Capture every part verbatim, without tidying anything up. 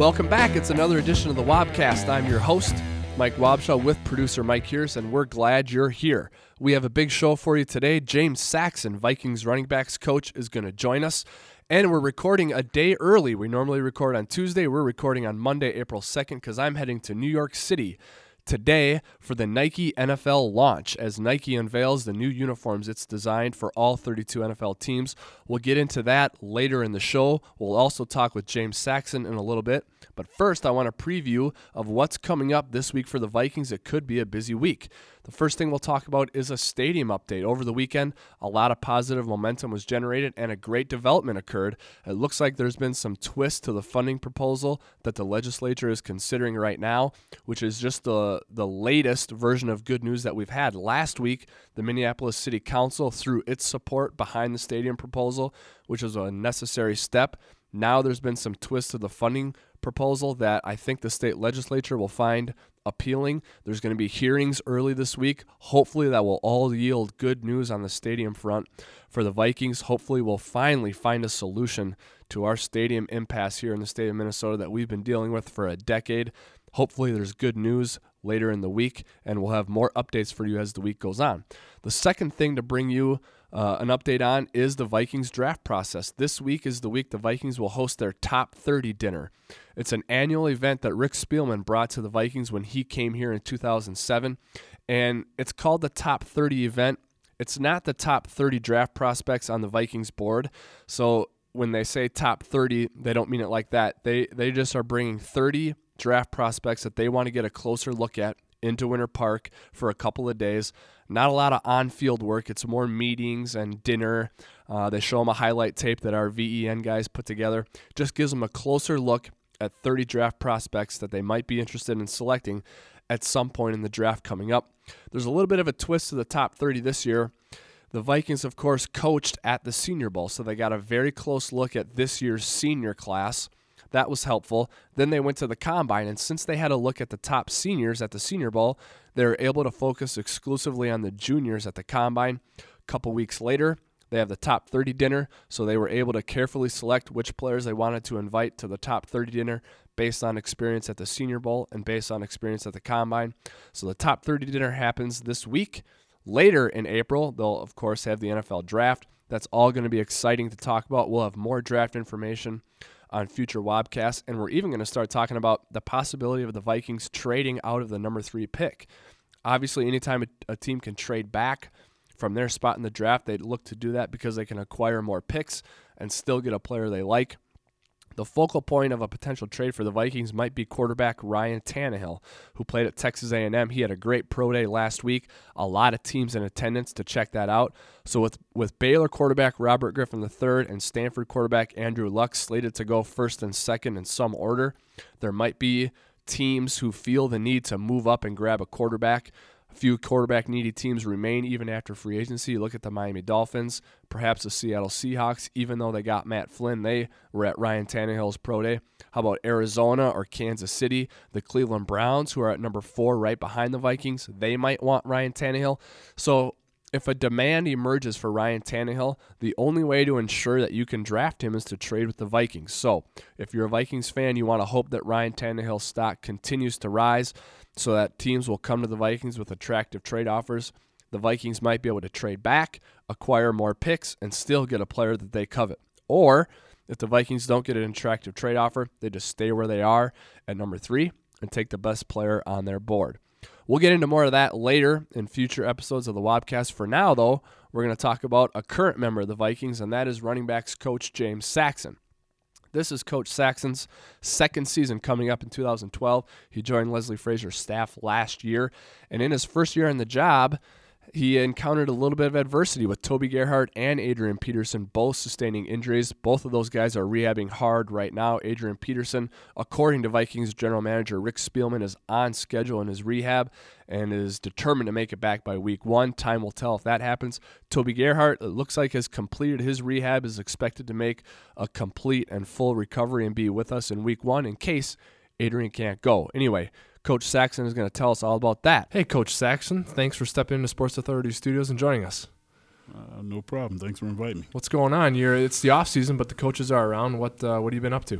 welcome back. It's another edition of the Wobcast. I'm your host, Mike Wobshaw, with producer Mike Hears, and we're glad you're here. We have a big show for you today. James Saxon, Vikings running backs coach, is going to join us, and we're recording a day early. We normally record on Tuesday. We're recording on Monday, April second, because I'm heading to New York City today for the Nike N F L launch, as Nike unveils the new uniforms it's designed for all thirty-two N F L teams. We'll get into that later in the show. We'll also talk with James Saxon in a little bit. But first, I want a preview of what's coming up this week for the Vikings. It could be a busy week. The first thing we'll talk about is a stadium update. Over the weekend, a lot of positive momentum was generated and a great development occurred. It looks like there's been some twist to the funding proposal that the legislature is considering right now, which is just the, the latest version of good news that we've had. Last week, the Minneapolis City Council threw its support behind the stadium proposal, which was a necessary step. Now there's been some twist to the funding proposal that I think the state legislature will find appealing. There's going to be hearings early this week. Hopefully that will all yield good news on the stadium front for the Vikings. Hopefully we'll finally find a solution to our stadium impasse here in the state of Minnesota that we've been dealing with for a decade. Hopefully there's good news later in the week, and we'll have more updates for you as the week goes on. The second thing to bring you uh, an update on is the Vikings draft process. This week is the week the Vikings will host their Top thirty dinner. It's an annual event that Rick Spielman brought to the Vikings when he came here in two thousand seven, and it's called the Top thirty event. It's not the top thirty draft prospects on the Vikings board, so when they say top thirty, they don't mean it like that. They they just are bringing thirty draft prospects that they want to get a closer look at into Winter Park for a couple of days. Not a lot of on-field work. It's more meetings and dinner. Uh, they show them a highlight tape that our V E N guys put together. Just gives them a closer look at thirty draft prospects that they might be interested in selecting at some point in the draft coming up. There's a little bit of a twist to the top thirty this year. The Vikings, of course, coached at the Senior Bowl, so they got a very close look at this year's senior class. That was helpful. Then they went to the Combine, and since they had a look at the top seniors at the Senior Bowl, they were able to focus exclusively on the juniors at the Combine. A couple weeks later, they have the Top thirty dinner, so they were able to carefully select which players they wanted to invite to the Top thirty dinner based on experience at the Senior Bowl and based on experience at the Combine. So the Top thirty dinner happens this week. Later in April, they'll, of course, have the N F L Draft. That's all going to be exciting to talk about. We'll have more draft information on future Wobcasts, and we're even going to start talking about the possibility of the Vikings trading out of the number three pick. Obviously, anytime a, a team can trade back from their spot in the draft, they'd look to do that because they can acquire more picks and still get a player they like. The focal point of a potential trade for the Vikings might be quarterback Ryan Tannehill, who played at Texas A and M. He had a great pro day last week. A lot of teams in attendance to check that out. So with, with Baylor quarterback Robert Griffin the third and Stanford quarterback Andrew Luck slated to go first and second in some order, there might be teams who feel the need to move up and grab a quarterback. A few quarterback-needy teams remain even after free agency. You look at the Miami Dolphins, perhaps the Seattle Seahawks. Even though they got Matt Flynn, they were at Ryan Tannehill's pro day. How about Arizona or Kansas City? The Cleveland Browns, who are at number four right behind the Vikings, they might want Ryan Tannehill. So if a demand emerges for Ryan Tannehill, the only way to ensure that you can draft him is to trade with the Vikings. So if you're a Vikings fan, you want to hope that Ryan Tannehill's stock continues to rise so that teams will come to the Vikings with attractive trade offers. The Vikings might be able to trade back, acquire more picks, and still get a player that they covet. Or if the Vikings don't get an attractive trade offer, they just stay where they are at number three and take the best player on their board. We'll get into more of that later in future episodes of the Wobcast. For now, though, we're going to talk about a current member of the Vikings, and that is running backs coach James Saxon. This is Coach Saxon's second season coming up in two thousand twelve. He joined Leslie Frazier's staff last year, and in his first year on the job, he encountered a little bit of adversity with Toby Gerhart and Adrian Peterson, both sustaining injuries. Both of those guys are rehabbing hard right now. Adrian Peterson, according to Vikings general manager Rick Spielman, is on schedule in his rehab and is determined to make it back by week one. Time will tell if that happens. Toby Gerhart, it looks like, has completed his rehab, is expected to make a complete and full recovery and be with us in week one in case Adrian can't go. Anyway, Coach Saxon is going to tell us all about that. Hey, Coach Saxon, thanks for stepping into Sports Authority Studios and joining us. Uh, no problem. Thanks for inviting me. What's going on? You're, it's the off season, but the coaches are around. What uh, what have you been up to?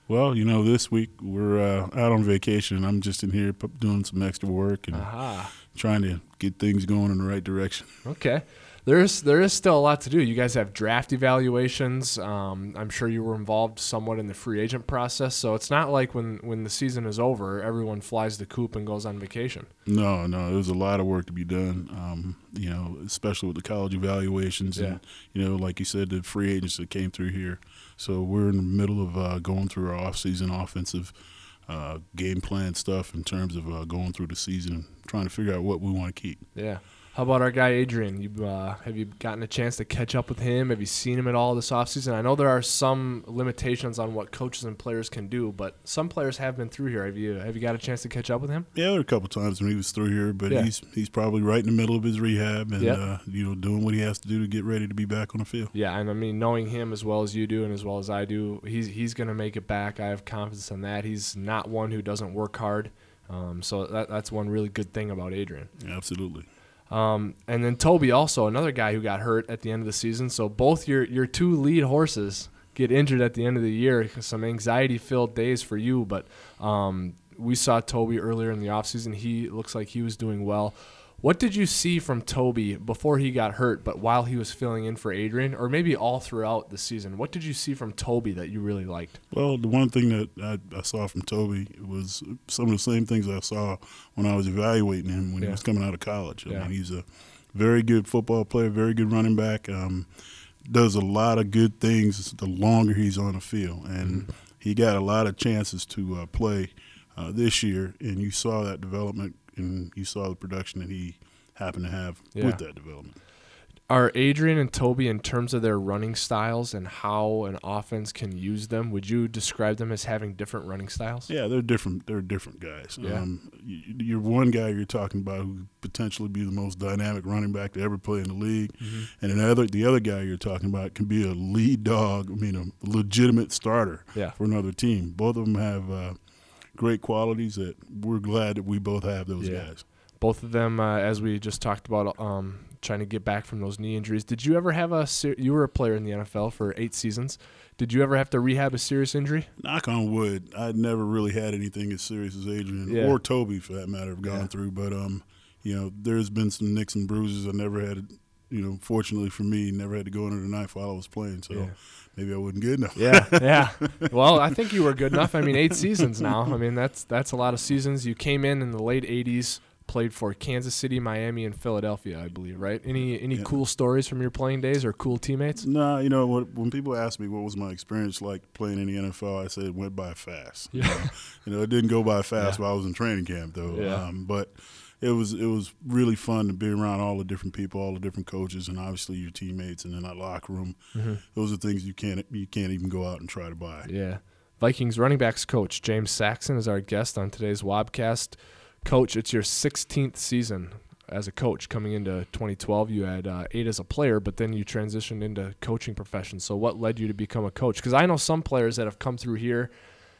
Well, you know, this week we're uh, out on vacation. I'm just in here doing some extra work and Aha. trying to get things going in the right direction. Okay. There's there is still a lot to do. You guys have draft evaluations. Um, I'm sure you were involved somewhat in the free agent process. So it's not like when, when the season is over, everyone flies the coop and goes on vacation. No, no, there's a lot of work to be done, um, you know, especially with the college evaluations Yeah. and, you know, like you said, the free agents that came through here. So we're in the middle of uh, going through our off-season offensive uh, game plan stuff in terms of uh, going through the season and trying to figure out what we want to keep. Yeah. How about our guy Adrian? You uh, have you gotten a chance to catch up with him? Have you seen him at all this offseason? I know there are some limitations on what coaches and players can do, but some players have been through here. Have you have you got a chance to catch up with him? Yeah, there were a couple times when he was through here, but Yeah. he's he's probably right in the middle of his rehab and Yep. uh, you know doing what he has to do to get ready to be back on the field. Yeah, and I mean, knowing him as well as you do and as well as I do, he's he's going to make it back. I have confidence in that. He's not one who doesn't work hard. Um, so that, that's one really good thing about Adrian. Yeah, absolutely. Um, and then Toby, also another guy who got hurt at the end of the season. So both your, your two lead horses get injured at the end of the year. Some anxiety-filled days for you, but um, we saw Toby earlier in the offseason. He looks like he was doing well. What did you see from Toby before he got hurt, but while he was filling in for Adrian, or maybe all throughout the season? What did you see from Toby that you really liked? Well, the one thing that I, I saw from Toby was some of the same things I saw when I was evaluating him when Yeah. he was coming out of college. I Yeah. mean, he's a very good football player, very good running back, um, does a lot of good things the longer he's on the field. And Mm-hmm. he got a lot of chances to uh, play uh, this year, and you saw that development and you saw the production that he happened to have Yeah. with that development. Are Adrian and Toby, in terms of their running styles and how an offense can use them, would you describe them as having different running styles? Yeah, they're different. They're different guys. Yeah. Um, you, you're one guy you're talking about who could potentially be the most dynamic running back to ever play in the league, Mm-hmm. and another the other guy you're talking about can be a lead dog. I mean, a legitimate starter Yeah. for another team. Both of them have uh, great qualities that we're glad that we both have those Yeah. guys. Both of them, uh, as we just talked about, um, trying to get back from those knee injuries. Did you ever have a ser- – you were a player in the N F L for eight seasons. Did you ever have to rehab a serious injury? Knock on wood, I'd never really had anything as serious as Adrian Yeah. or Toby, for that matter, have gone Yeah. through. But um, you know, there's been some nicks and bruises. I never had, you know, fortunately for me, never had to go under the knife while I was playing. So Yeah. maybe I wasn't good enough. Yeah, yeah. Well, I think you were good enough. I mean, eight seasons now. I mean, that's that's a lot of seasons. You came in in the late eighties, played for Kansas City, Miami, and Philadelphia, I believe, right? Any any Yeah. cool stories from your playing days or cool teammates? Nah, you know, when, when people ask me what was my experience like playing in the N F L, I said it went by fast. Yeah. You know, you know it didn't go by fast Yeah. while I was in training camp, though. Yeah. Um, but it was it was really fun to be around all the different people, all the different coaches, and obviously your teammates, and in that locker room. Mm-hmm. Those are things you can't you can't even go out and try to buy. Yeah. Vikings running backs coach James Saxon is our guest on today's Wobcast. Coach, it's your sixteenth season as a coach. Coming into twenty twelve, you had uh, eight as a player, but then you transitioned into coaching profession. So what led you to become a coach? Because I know some players that have come through here,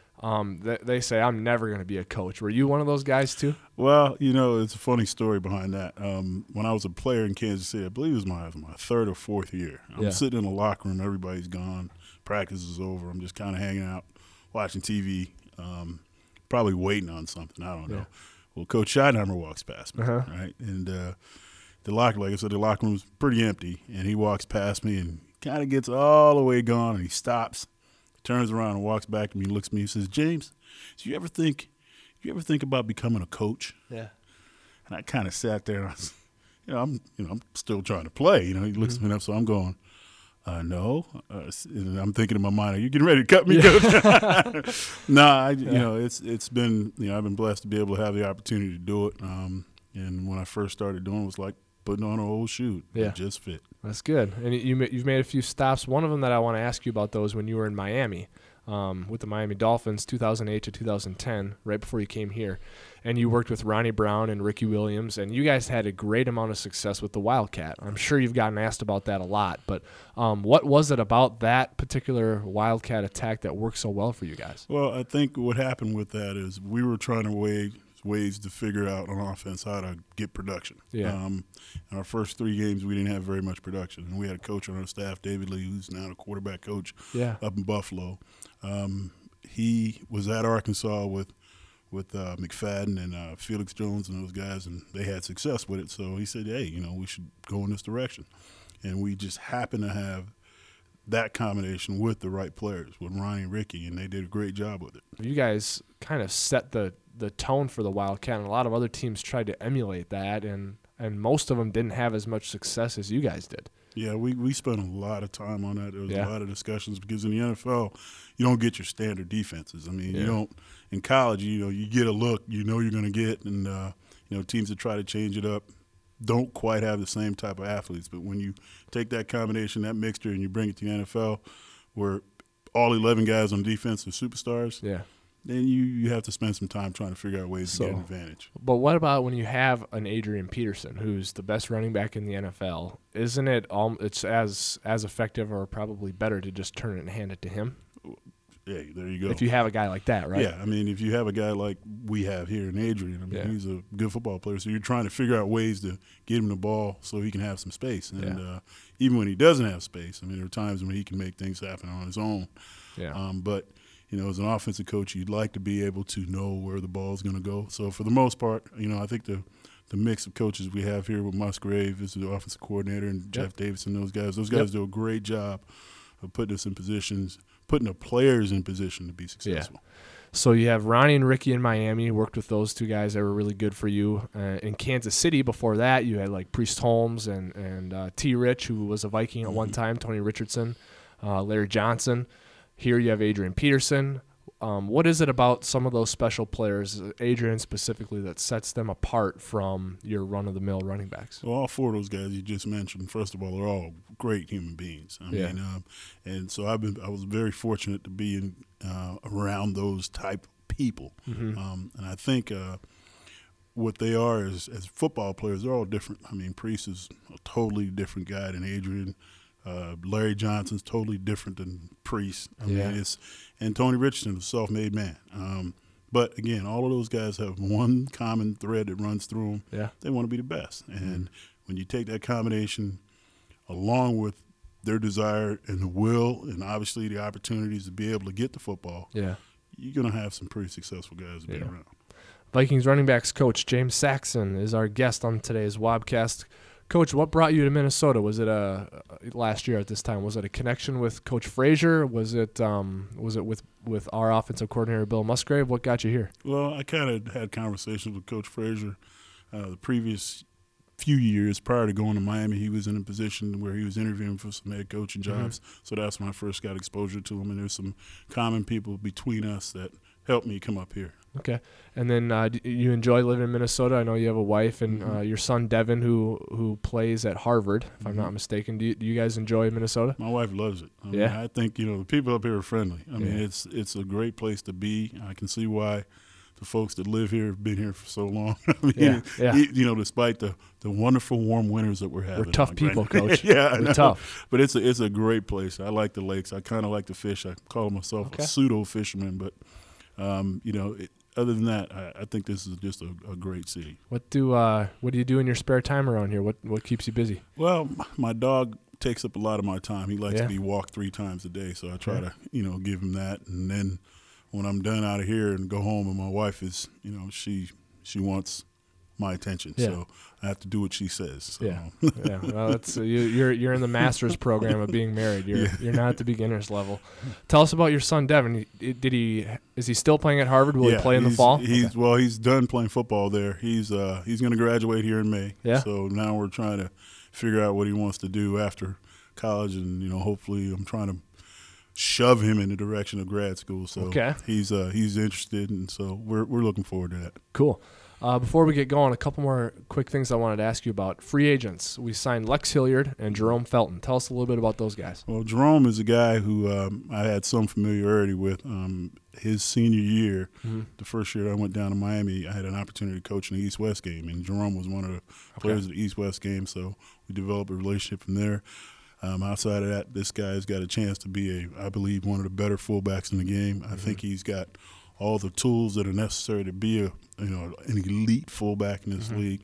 um, they, they say, I'm never going to be a coach. Were you one of those guys too? Well, you know, it's a funny story behind that. Um, when I was a player in Kansas City, I believe it was my, it was my third or fourth year. I'm Yeah. sitting in the locker room. Everybody's gone. Practice is over. I'm just kind of hanging out, watching T V, um, probably waiting on something. I don't know. Yeah. Well, Coach Schottenheimer walks past me, Uh-huh. right? And uh, the locker, like I said, the locker room was pretty empty. And he walks past me and kind of gets all the way gone, and he stops, turns around and walks back to me and looks at me and says, James, do you ever think you ever think about becoming a coach? Yeah. And I kind of sat there, and I was, you know, I'm, you know, I'm still trying to play. You know, he looks Mm-hmm. at me up, so I'm going, uh, no. Uh, and I'm thinking in my mind, are you getting ready to cut me, Yeah. Coach? nah, I, Yeah. you know, it's it's been, you know, I've been blessed to be able to have the opportunity to do it. Um, and when I first started doing it, it was like putting on an old shoe. Yeah. It just fit. That's good. And you, ma- you've made a few stops. One of them that I want to ask you about, though, is when you were in Miami um, with the Miami Dolphins, two thousand eight to two thousand ten, right before you came here. And you worked with Ronnie Brown and Ricky Williams, and you guys had a great amount of success with the Wildcat. I'm sure you've gotten asked about that a lot, but um, what was it about that particular Wildcat attack that worked so well for you guys? Well, I think what happened with that is we were trying to weigh ways to figure out on offense how to get production. Yeah. Um, in our first three games, we didn't have very much production. And we had a coach on our staff, David Lee, who's now a quarterback coach Yeah. up in Buffalo. Um, he was at Arkansas with with uh, McFadden and uh, Felix Jones and those guys, and they had success with it. So he said, hey, you know, we should go in this direction. And we just happened to have that combination with the right players, with Ronnie and Ricky, and they did a great job with it. You guys kind of set the, the tone for the Wildcat, and a lot of other teams tried to emulate that, and, and most of them didn't have as much success as you guys did. Yeah, we, we spent a lot of time on that. There was Yeah. a lot of discussions because in the N F L, you don't get your standard defenses. I mean, Yeah. you don't – in college, you know, you get a look you know you're going to get, and, uh, you know, teams that try to change it up don't quite have the same type of athletes. But when you take that combination, that mixture, and you bring it to the N F L where all eleven guys on defense are superstars, Yeah. then you, you have to spend some time trying to figure out ways So- to get an advantage. But what about when you have an Adrian Peterson, who's the best running back in the N F L? Isn't it all? It's as as effective, or probably better, to just turn it and hand it to him Yeah, there you go. if you have a guy like that, right? Yeah, I mean, if you have a guy like we have here in Adrian, I mean, Yeah. he's a good football player. So you're trying to figure out ways to get him the ball so he can have some space. And Yeah. uh, even when he doesn't have space, I mean, there are times when he can make things happen on his own. Yeah. Um, but, you know, as an offensive coach, you'd like to be able to know where the ball is going to go. So for the most part, you know, I think the the mix of coaches we have here with Musgrave is the offensive coordinator and Jeff Davidson, those guys, those guys Yep. do a great job of putting us in positions, putting the players in position to be successful. So you have Ronnie and Ricky in Miami. You worked with those two guys that were really good for you. Uh, in Kansas City before that, you had like Priest Holmes and, and uh, T. Rich, who was a Viking at one time, Tony Richardson, uh, Larry Johnson. Here you have Adrian Peterson. Um, what is it about some of those special players, Adrian specifically, that sets them apart from your run-of-the-mill running backs? Well, all four of those guys you just mentioned, first of all, are all great human beings. I Yeah. mean, um, and so I've been, I was very fortunate to be in uh, around those type of people. Mm-hmm. Um, and I think uh, what they are as, as football players, they're all different. I mean, Priest is a totally different guy than Adrian. Uh, Larry Johnson's totally different than Priest. I Yeah. mean, it's and Tony Richardson is a self-made man. Um, but again, all of those guys have one common thread that runs through them. Yeah. They want to be the best, and when you take that combination along with their desire and the will, and obviously the opportunities to be able to get the football, Yeah. you're going to have some pretty successful guys to be Yeah. around. Vikings running backs coach James Saxon is our guest on today's Wobcast. Coach, what brought you to Minnesota? Was it a last year at this time? Was it a connection with Coach Frazier? Was it um, was it with, with our offensive coordinator Bill Musgrave? What got you here? Well, I kind of had conversations with Coach Frazier uh, the previous few years prior to going to Miami. He was in a position where he was interviewing for some head coaching jobs, mm-hmm. so that's when I first got exposure to him. And there's some common people between us that helped me come up here. Okay, and then uh, do you enjoy living in Minnesota? I know you have a wife and Mm-hmm. uh, your son Devin, who who plays at Harvard, if I'm Mm-hmm. not mistaken. Do you, do you guys enjoy Minnesota? My wife loves it. I mean, Yeah. I think, you know, the people up here are friendly. I mean, Yeah. it's it's a great place to be. I can see why the folks that live here have been here for so long. I mean, Yeah, yeah. You, you know, despite the, the wonderful warm winters that we're having. We're tough Like, people, right? Coach. yeah, I We're know. tough. But it's a, it's a great place. I like the lakes. I kind of like to fish. I call myself Okay. a pseudo fisherman, but um, you know, it, other than that, I, I think this is just a, a great city. What do uh, what do you do in your spare time around here? What what keeps you busy? Well, my dog takes up a lot of my time. He likes Yeah. to be walked three times a day, so I try Yeah. to, you know, give him that. And then when I'm done out of here and go home, and my wife is, you know, she she wants my attention, Yeah. so I have to do what she says. So. Yeah, yeah. Well, that's uh, you, you're you're in the master's program of being married. You're Yeah. you're not at the beginner's level. Tell us about your son Devin. He- Did he is he still playing at Harvard? Will yeah, he play in the he's- fall? He's Okay. well, he's done playing football there. He's uh he's going to graduate here in May. Yeah. So now we're trying to figure out what he wants to do after college, and you know, hopefully, I'm trying to shove him in the direction of grad school. So Okay. he's uh he's interested, and so we're we're looking forward to that. Cool. Uh, before we get going, a couple more quick things I wanted to ask you about. Free agents. We signed Lex Hilliard and Jerome Felton. Tell us a little bit about those guys. Well, Jerome is a guy who um, I had some familiarity with. Um, his senior year, Mm-hmm. the first year I went down to Miami, I had an opportunity to coach in the East-West game, and Jerome was one of the players of the East-West game, so we developed a relationship from there. Um, outside of that, this guy's got a chance to be, a, I believe, one of the better fullbacks in the game. I Mm-hmm. think he's got all the tools that are necessary to be a, you know, an elite fullback in this Mm-hmm. league.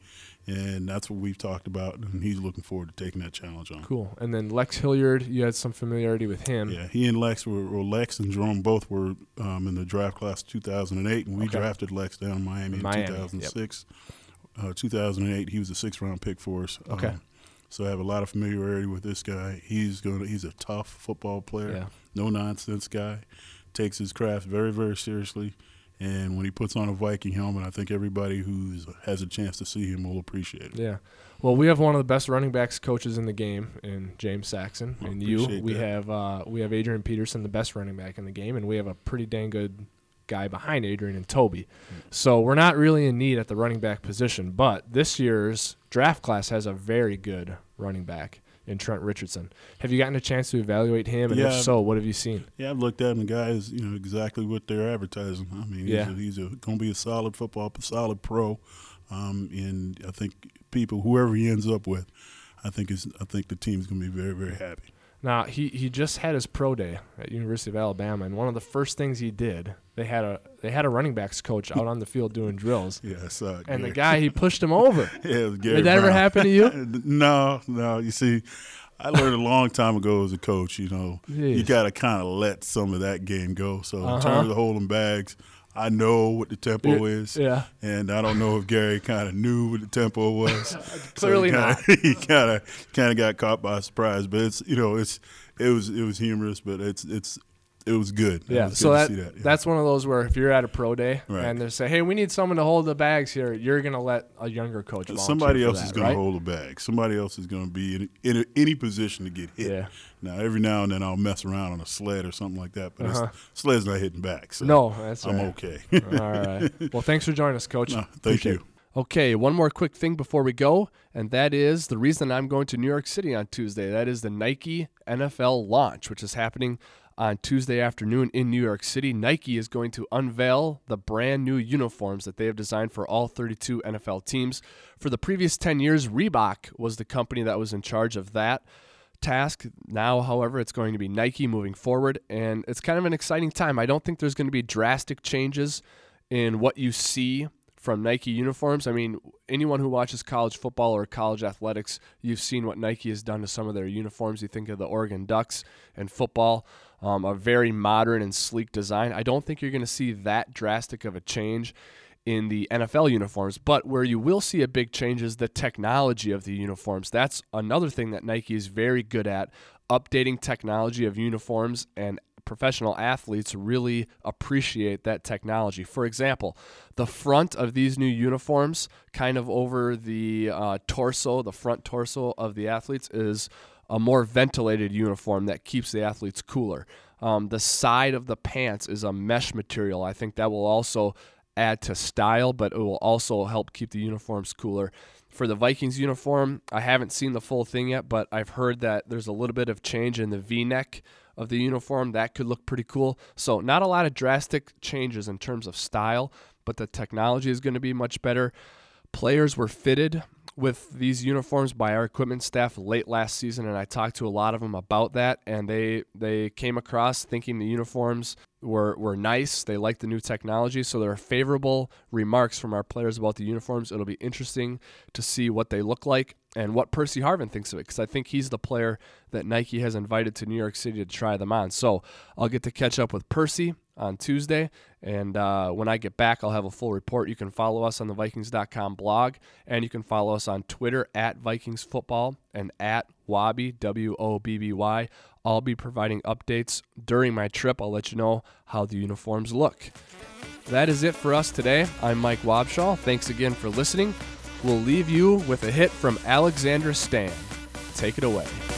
And that's what we've talked about, and he's looking forward to taking that challenge on. Cool. And then Lex Hilliard, you had some familiarity with him. Yeah, he and Lex were, or Lex and Jerome both were um, in the draft class of two thousand eight, and we okay. drafted Lex down in Miami in Miami, two thousand six. Yep. Uh, two thousand eight, he was a sixth-round pick for us. Okay. Um, so I have a lot of familiarity with this guy. He's going to, he's a tough football player, yeah. no-nonsense guy, takes his craft very, very seriously. And when he puts on a Viking helmet, I think everybody who has a chance to see him will appreciate it. Yeah. Well, we have one of the best running backs coaches in the game in James Saxon. I and you, we that. have uh, we have Adrian Peterson, the best running back in the game, and we have a pretty dang good guy behind Adrian and Toby. Mm-hmm. So we're not really in need at the running back position, but this year's draft class has a very good running back in Trent Richardson. Have you gotten a chance to evaluate him? And yeah, if so, what have you seen? Yeah, I've looked at him. The guy is, you know, exactly what they're advertising. I mean, yeah. he's, he's going to be a solid football, a solid pro. Um, and I think people, whoever he ends up with, I think is, I think the team's going to be very, very happy. Now, he, he just had his pro day at University of Alabama, and one of the first things he did, they had a they had a running backs coach out on the field doing drills. Yeah, I saw it. And Gary. the guy, he pushed him over. Yeah, it was Gary Did that Brown. ever happen to you? No, no. You see, I learned a long time ago as a coach, you know, Jeez. you got to kind of let some of that game go. So uh-huh. in terms of holding bags, I know what the tempo You're, is. Yeah. And I don't know if Gary kind of knew what the tempo was. Clearly so not. He kind of kind of got caught by surprise. But it's, you know, it's it was it was humorous, but it's it's it was good. It yeah. was so good that, to see that. Yeah. that's one of those where if you're at a pro day right. and they say, hey, we need someone to hold the bags here, you're going to let a younger coach volunteer Somebody for else that, is going right? to hold the bag. Somebody else is going to be in, in a, any position to get hit. Yeah. Now, every now and then I'll mess around on a sled or something like that, but uh-huh. it's, sled's not hitting back. So no, that's I'm right. okay. All right. Well, thanks for joining us, Coach. No, thank Appreciate you. It. Okay, one more quick thing before we go, and that is the reason I'm going to New York City on Tuesday. That is the Nike N F L launch, which is happening on Tuesday afternoon in New York City. Nike is going to unveil the brand new uniforms that they have designed for all thirty-two N F L teams. For the previous ten years, Reebok was the company that was in charge of that task. Now, however, it's going to be Nike moving forward, and it's kind of an exciting time. I don't think there's going to be drastic changes in what you see from Nike uniforms. I mean, anyone who watches college football or college athletics, you've seen what Nike has done to some of their uniforms. You think of the Oregon Ducks and football, um, a very modern and sleek design. I don't think you're going to see that drastic of a change in the N F L uniforms, but where you will see a big change is the technology of the uniforms. That's another thing that Nike is very good at, updating technology of uniforms, and professional athletes really appreciate that technology. For example, the front of these new uniforms, kind of over the uh, torso, the front torso of the athletes, is a more ventilated uniform that keeps the athletes cooler. Um, the side of the pants is a mesh material. I think that will also add to style, but it will also help keep the uniforms cooler. For the Vikings uniform, I haven't seen the full thing yet, but I've heard that there's a little bit of change in the V-neck of the uniform. That could look pretty cool. So not a lot of drastic changes in terms of style, but the technology is going to be much better. Players were fitted with these uniforms by our equipment staff late last season, and I talked to a lot of them about that, and they they came across thinking the uniforms were, were nice. They liked the new technology, so there are favorable remarks from our players about the uniforms. It'll be interesting to see what they look like and what Percy Harvin thinks of it, because I think he's the player that Nike has invited to New York City to try them on. So I'll get to catch up with Percy on Tuesday, and uh, when I get back, I'll have a full report. You can follow us on the Vikings dot com blog, and you can follow us on Twitter at Vikings Football and at Wobby, W O B B Y. I'll be providing updates during my trip. I'll let you know how the uniforms look. That is it for us today. I'm Mike Wobschall. Thanks again for listening. We'll leave you with a hit from Alexandra Stan. Take it away.